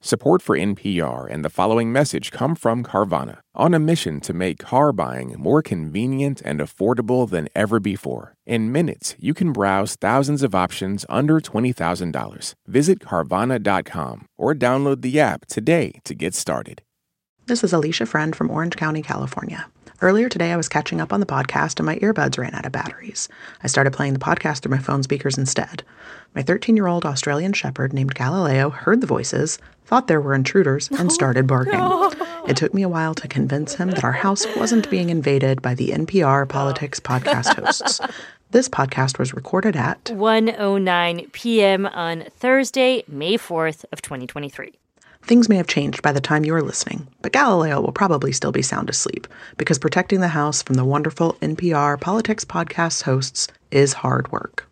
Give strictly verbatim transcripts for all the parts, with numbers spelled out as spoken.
Support for N P R and the following message come from Carvana, on a mission to make car buying more convenient and affordable than ever before. In minutes, you can browse thousands of options under twenty thousand dollars. Visit Carvana dot com or download the app today to get started. This is Alicia Friend from Orange County, California. Earlier today, I was catching up on the podcast and my earbuds ran out of batteries. I started playing the podcast through my phone speakers instead. My thirteen-year-old Australian shepherd named Galileo heard the voices, thought there were intruders, and started barking. It took me a while to convince him that our house wasn't being invaded by the N P R Politics podcast hosts. This podcast was recorded at one oh nine p.m. on Thursday, May fourth of twenty twenty-three. Things may have changed by the time you are listening, but Galileo will probably still be sound asleep, because protecting the house from the wonderful N P R Politics podcast hosts is hard work.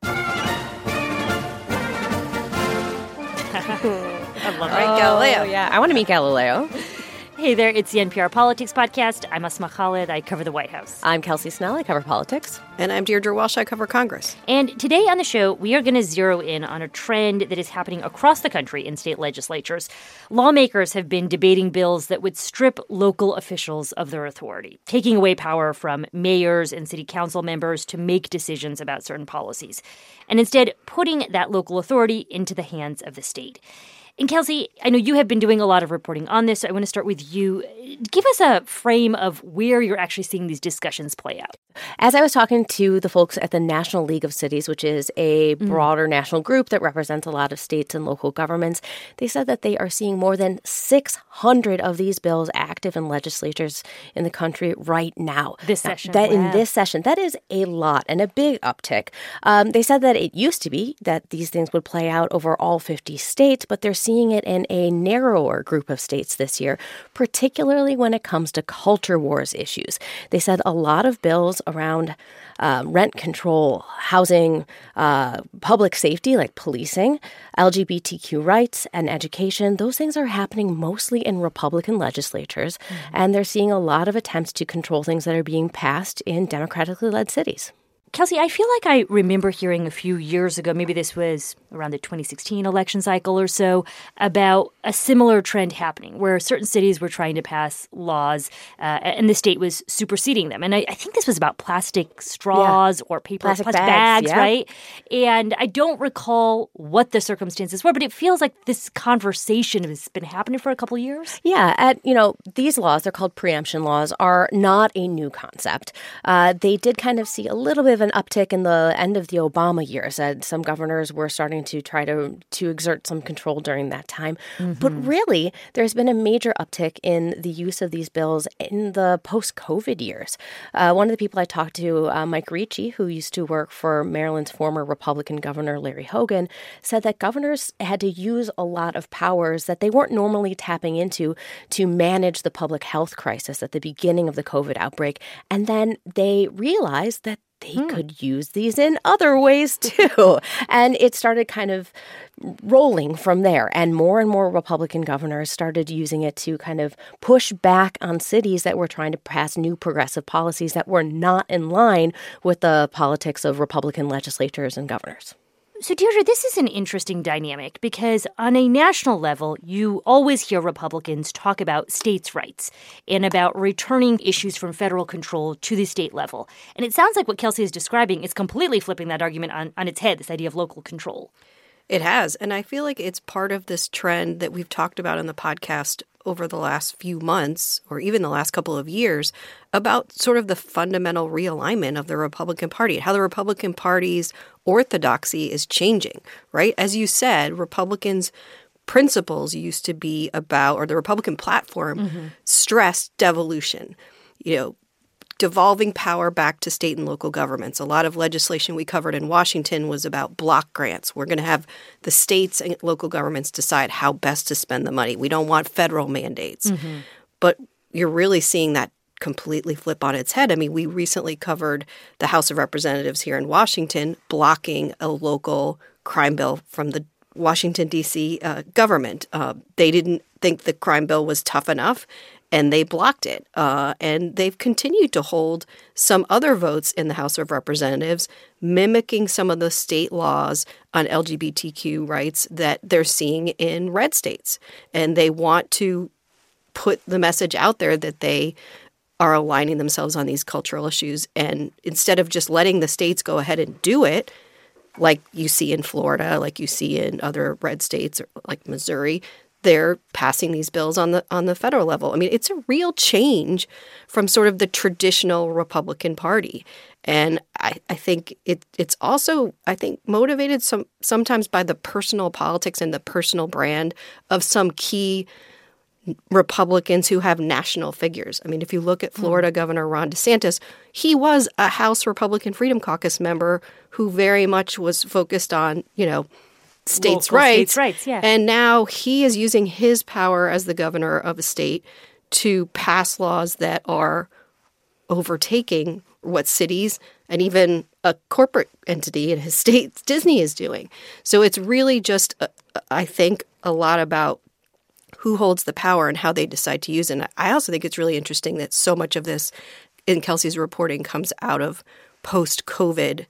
I love it. All right, Galileo. Yeah, I want to meet Galileo. Hey there, it's the N P R Politics Podcast. I'm Asma Khalid. I cover the White House. I'm Kelsey Snell. I cover politics. And I'm Deirdre Walsh. I cover Congress. And today on the show, we are going to zero in on a trend that is happening across the country in state legislatures. Lawmakers have been debating bills that would strip local officials of their authority, taking away power from mayors and city council members to make decisions about certain policies, and instead putting that local authority into the hands of the state. And Kelsey, I know you have been doing a lot of reporting on this, so I want to start with you. Give us a frame of where you're actually seeing these discussions play out. As I was talking to the folks at the National League of Cities, which is a broader mm. national group that represents a lot of states and local governments, they said that they are seeing more than six hundred of these bills active in legislatures in the country right now. This session. That wow. In this session. That is a lot and a big uptick. Um, they said that it used to be that these things would play out over all fifty states, but they're seeing it in a narrower group of states this year, particularly when it comes to culture wars issues. They said a lot of bills around uh, rent control, housing, uh, public safety like policing, L G B T Q rights, and education, those things are happening mostly in Republican legislatures, mm-hmm. and they're seeing a lot of attempts to control things that are being passed in democratically led cities. Kelsey, I feel like I remember hearing a few years ago, maybe this was around the twenty sixteen election cycle or so, about a similar trend happening where certain cities were trying to pass laws uh, and the state was superseding them. And I, I think this was about plastic straws yeah. or paper plastic, plastic bags, bags, yeah. right? And I don't recall what the circumstances were, but it feels like this conversation has been happening for a couple of years. Yeah. At, you know, these laws, they're called preemption laws, are not a new concept. Uh, they did kind of see a little bit of an uptick in the end of the Obama years. Uh, some governors were starting to try to to exert some control during that time. Mm-hmm. But really, there's been a major uptick in the use of these bills in the post-COVID years. Uh, one of the people I talked to, uh, Mike Ricci, who used to work for Maryland's former Republican governor, Larry Hogan, said that governors had to use a lot of powers that they weren't normally tapping into to manage the public health crisis at the beginning of the COVID outbreak. And then they realized that they hmm. could use these in other ways, too. And it started kind of rolling from there. And more and more Republican governors started using it to kind of push back on cities that were trying to pass new progressive policies that were not in line with the politics of Republican legislators and governors. So, Deirdre, this is an interesting dynamic because on a national level, you always hear Republicans talk about states' rights and about returning issues from federal control to the state level. And it sounds like what Kelsey is describing is completely flipping that argument on, on its head, this idea of local control. It has. And I feel like it's part of this trend that we've talked about in the podcast over the last few months or even the last couple of years about sort of the fundamental realignment of the Republican Party, how the Republican Party's orthodoxy is changing, right? As you said, Republicans' principles used to be about, or the Republican platform mm-hmm. stressed devolution, you know, devolving power back to state and local governments. A lot of legislation we covered in Washington was about block grants. We're going to have the states and local governments decide how best to spend the money. We don't want federal mandates. Mm-hmm. But you're really seeing that completely flip on its head. I mean, we recently covered the House of Representatives here in Washington blocking a local crime bill from the Washington, D C uh, government. Uh, they didn't think the crime bill was tough enough. and they blocked it. Uh, and they've continued to hold some other votes in the House of Representatives, mimicking some of the state laws on L G B T Q rights that they're seeing in red states. And they want to put the message out there that they are aligning themselves on these cultural issues. And instead of just letting the states go ahead and do it, like you see in Florida, like you see in other red states, or like Missouri, they're passing these bills on the on the federal level. I mean, it's a real change from sort of the traditional Republican Party. And I, I think it it's also, I think, motivated some sometimes by the personal politics and the personal brand of some key Republicans who have national figures. I mean, if you look at Florida mm. Governor Ron DeSantis, he was a House Republican Freedom Caucus member who very much was focused on, you know, states' Local rights. States' rights, yeah. And now he is using his power as the governor of a state to pass laws that are overtaking what cities and even a corporate entity in his state, Disney, is doing. So it's really just, uh, I think, a lot about who holds the power and how they decide to use it. And I also think it's really interesting that so much of this in Kelsey's reporting comes out of post-COVID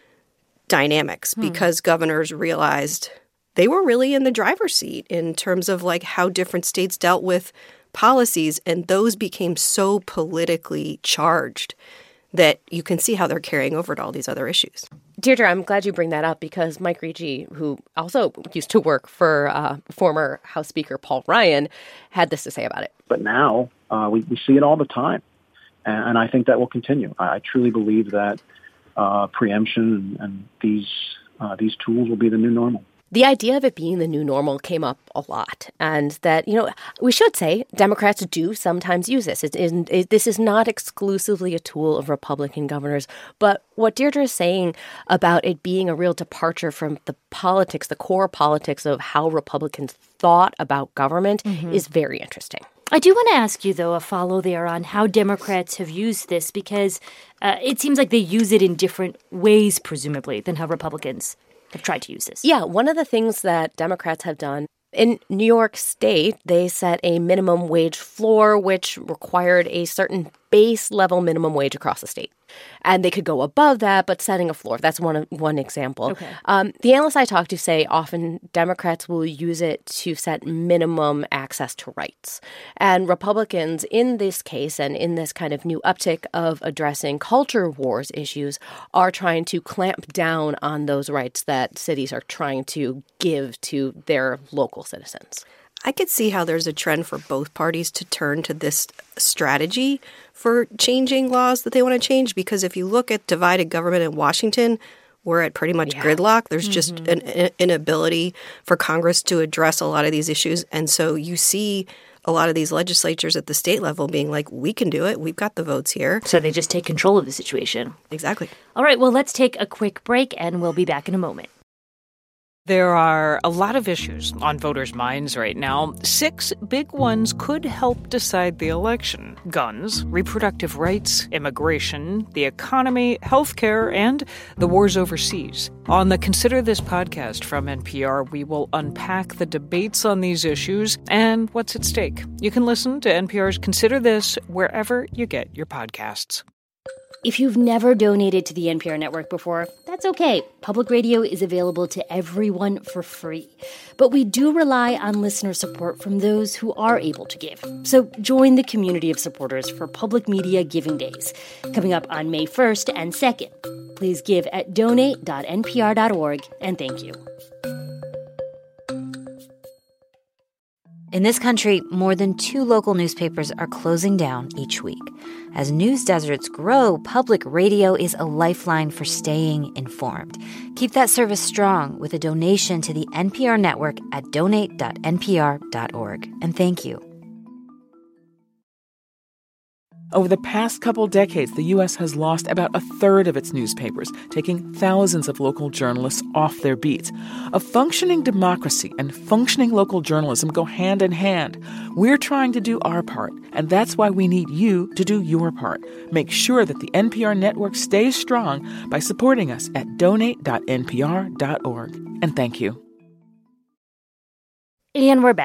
dynamics hmm. because governors realized they were really in the driver's seat in terms of like how different states dealt with policies, and those became so politically charged that you can see how they're carrying over to all these other issues. Deirdre, I'm glad you bring that up because Mike Ricci, who also used to work for uh, former House Speaker Paul Ryan, had this to say about it. But now uh, we, we see it all the time, and, and I think that will continue. I, I truly believe that uh, preemption and, and these uh, these tools will be the new normal. The idea of it being the new normal came up a lot, and that, you know, we should say Democrats do sometimes use this. It, it, it, this is not exclusively a tool of Republican governors, but what Deirdre is saying about it being a real departure from the politics, the core politics of how Republicans thought about government mm-hmm. is very interesting. I do want to ask you, though, a follow there on how Democrats have used this, because uh, it seems like they use it in different ways, presumably, than how Republicans have tried to use this. Yeah, one of the things that Democrats have done in New York State, they set a minimum wage floor, which required a certain base level minimum wage across the state. And they could go above that, but setting a floor. That's one one example. Okay. Um, the analysts I talk to say often Democrats will use it to set minimum access to rights. And Republicans in this case and in this kind of new uptick of addressing culture wars issues are trying to clamp down on those rights that cities are trying to give to their local citizens. I could see how there's a trend for both parties to turn to this strategy for changing laws that they want to change, because if you look at divided government in Washington, we're at pretty much yeah. gridlock. There's mm-hmm. just an, an inability for Congress to address a lot of these issues. And so you see a lot of these legislatures at the state level being like, we can do it. We've got the votes here. So they just take control of the situation. Exactly. All right, well, let's take a quick break and we'll be back in a moment. There are a lot of issues on voters' minds right now. Six big ones could help decide the election: guns, reproductive rights, immigration, the economy, healthcare, and the wars overseas. On the Consider This podcast from N P R, we will unpack the debates on these issues and what's at stake. You can listen to N P R's Consider This wherever you get your podcasts. If you've never donated to the N P R network before, that's okay. Public radio is available to everyone for free. But we do rely on listener support from those who are able to give. So join the community of supporters for Public Media Giving Days, coming up on May first and second. Please give at donate dot n p r dot org, and thank you. In this country, more than two local newspapers are closing down each week. As news deserts grow, public radio is a lifeline for staying informed. Keep that service strong with a donation to the N P R network at donate dot n p r dot org. And thank you. Over the past couple decades, the U S has lost about a third of its newspapers, taking thousands of local journalists off their beats. A functioning democracy and functioning local journalism go hand in hand. We're trying to do our part, and that's why we need you to do your part. Make sure that the N P R network stays strong by supporting us at donate dot n p r dot org. And thank you. And we're back.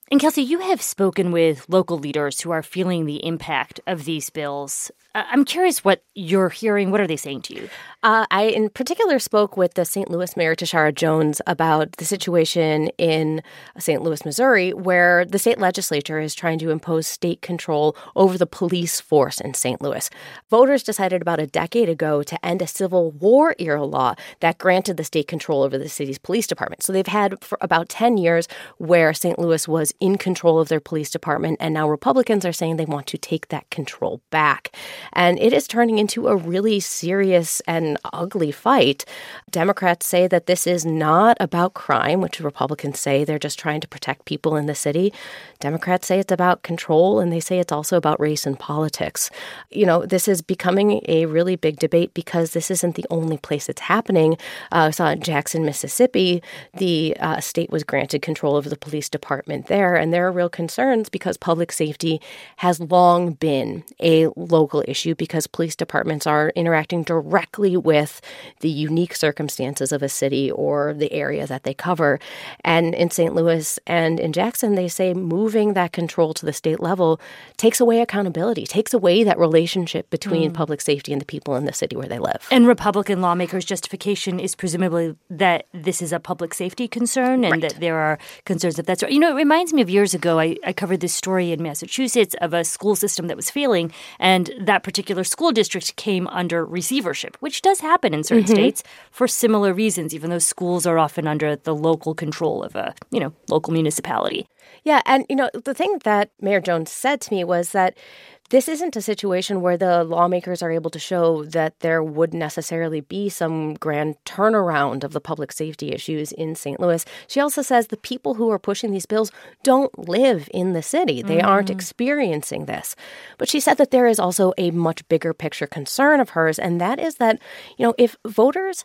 And Kelsey, you have spoken with local leaders who are feeling the impact of these bills. Uh, I'm curious what you're hearing. What are they saying to you? Uh, I, in particular, spoke with the Saint Louis Mayor, Tishaura Jones, about the situation in Saint Louis, Missouri, where the state legislature is trying to impose state control over the police force in Saint Louis. Voters decided about a decade ago to end a Civil War-era law that granted the state control over the city's police department. So they've had for about ten years where Saint Louis was in control of their police department, and now Republicans are saying they want to take that control back. And it is turning into a really serious and ugly fight. Democrats say that this is not about crime, which Republicans say they're just trying to protect people in the city. Democrats say it's about control, and they say it's also about race and politics. You know, this is becoming a really big debate because this isn't the only place it's happening. Uh, I saw in Jackson, Mississippi, the uh, state was granted control over the police department there, and there are real concerns because public safety has long been a local issue because police departments are interacting directly with the unique circumstances of a city or the area that they cover. And in Saint Louis and in Jackson, they say moving that control to the state level takes away accountability, takes away that relationship between mm. public safety and the people in the city where they live. And Republican lawmakers' justification is presumably that this is a public safety concern and right. that there are concerns that that's right. You know, it reminds me of years ago, I, I covered this story in Massachusetts of a school system that was failing, and that particular school district came under receivership, which does happen in certain mm-hmm. states for similar reasons, even though schools are often under the local control of a, you know, local municipality. Yeah, and, you know, the thing that Mayor Jones said to me was that this isn't a situation where the lawmakers are able to show that there would necessarily be some grand turnaround of the public safety issues in Saint Louis. She also says the people who are pushing these bills don't live in the city. They mm-hmm. aren't experiencing this. But she said that there is also a much bigger picture concern of hers, and that is that, you know, if voters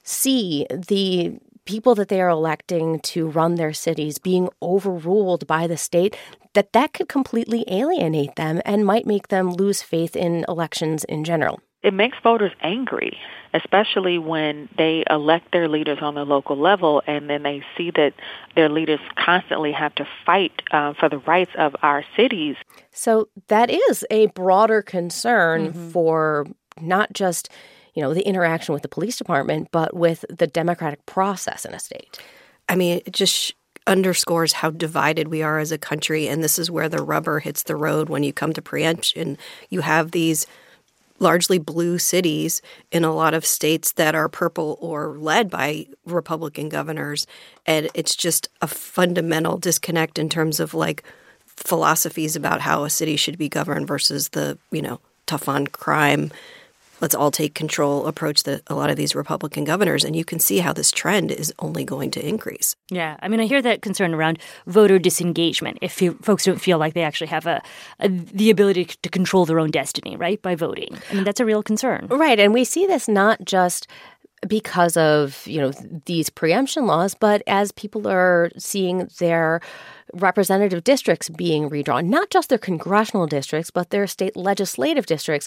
see the people that they are electing to run their cities being overruled by the state, that that could completely alienate them and might make them lose faith in elections in general. It makes voters angry, especially when they elect their leaders on the local level and then they see that their leaders constantly have to fight uh, for the rights of our cities. So that is a broader concern mm-hmm. for not just, you know, the interaction with the police department, but with the democratic process in a state. I mean, it just underscores how divided we are as a country, and this is where the rubber hits the road when you come to preemption. You have these largely blue cities in a lot of states that are purple or led by Republican governors, and it's just a fundamental disconnect in terms of, like, philosophies about how a city should be governed versus the, you know, tough on crime, let's all take control approach that a lot of these Republican governors. And you can see how this trend is only going to increase. Yeah. I mean, I hear that concern around voter disengagement if you, folks don't feel like they actually have a, a the ability to control their own destiny, right, by voting. I mean, that's a real concern. Right. And we see this not just because of, you know, these preemption laws, but as people are seeing their representative districts being redrawn, not just their congressional districts, but their state legislative districts.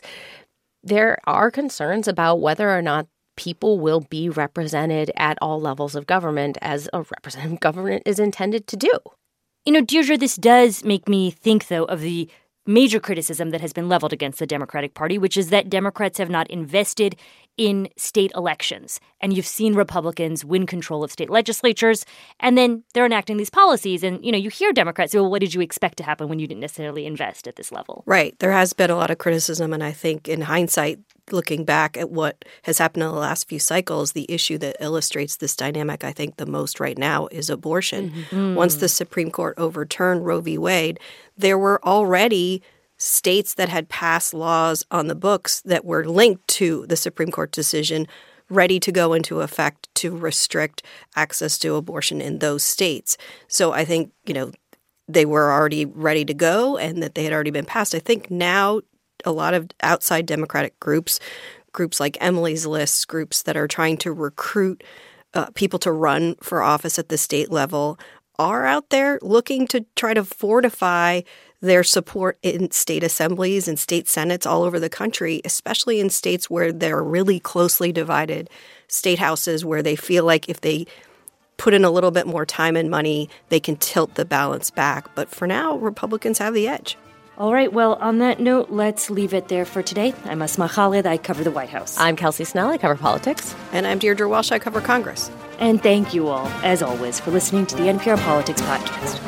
There are concerns about whether or not people will be represented at all levels of government as a representative government is intended to do. You know, Deirdre, this does make me think, though, of the major criticism that has been leveled against the Democratic Party, which is that Democrats have not invested in state elections. And you've seen Republicans win control of state legislatures, and then they're enacting these policies. And, you know, you hear Democrats say, well, what did you expect to happen when you didn't necessarily invest at this level? Right. There has been a lot of criticism. And I think in hindsight, looking back at what has happened in the last few cycles, the issue that illustrates this dynamic, I think, the most right now is abortion. Mm-hmm. Once the Supreme Court overturned Roe v. Wade, there were already states that had passed laws on the books that were linked to the Supreme Court decision ready to go into effect to restrict access to abortion in those states. So I think, you know, they were already ready to go and that they had already been passed. I think now a lot of outside Democratic groups, groups like Emily's List, groups that are trying to recruit uh, people to run for office at the state level are out there looking to try to fortify their support in state assemblies and state senates all over the country, especially in states where they're really closely divided, state houses where they feel like if they put in a little bit more time and money, they can tilt the balance back. But for now, Republicans have the edge. All right, well, on that note, let's leave it there for today. I'm Asma Khalid. I cover the White House. I'm Kelsey Snell. I cover politics. And I'm Deirdre Walsh. I cover Congress. And thank you all, as always, for listening to the N P R Politics Podcast.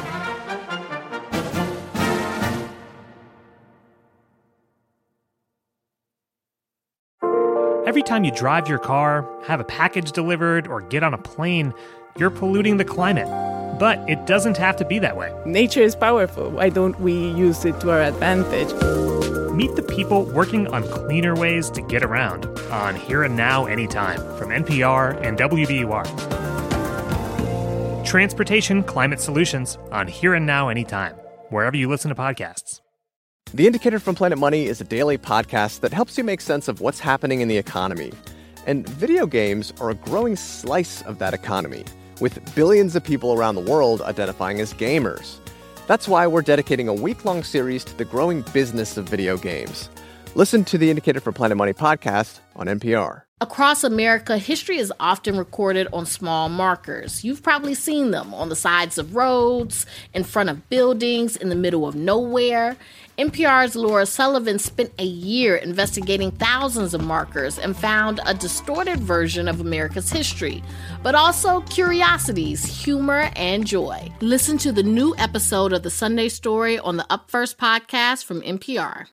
Every time you drive your car, have a package delivered, or get on a plane, you're polluting the climate. But it doesn't have to be that way. Nature is powerful. Why don't we use it to our advantage? Meet the people working on cleaner ways to get around on Here and Now Anytime from N P R and W B U R. Transportation Climate Solutions on Here and Now Anytime, wherever you listen to podcasts. The Indicator from Planet Money is a daily podcast that helps you make sense of what's happening in the economy. And video games are a growing slice of that economy, with billions of people around the world identifying as gamers. That's why we're dedicating a week-long series to the growing business of video games. Listen to the Indicator from Planet Money podcast on N P R. Across America, history is often recorded on small markers. You've probably seen them on the sides of roads, in front of buildings, in the middle of nowhere. N P R's Laura Sullivan spent a year investigating thousands of markers and found a distorted version of America's history, but also curiosities, humor, and joy. Listen to the new episode of The Sunday Story on the Up First podcast from N P R.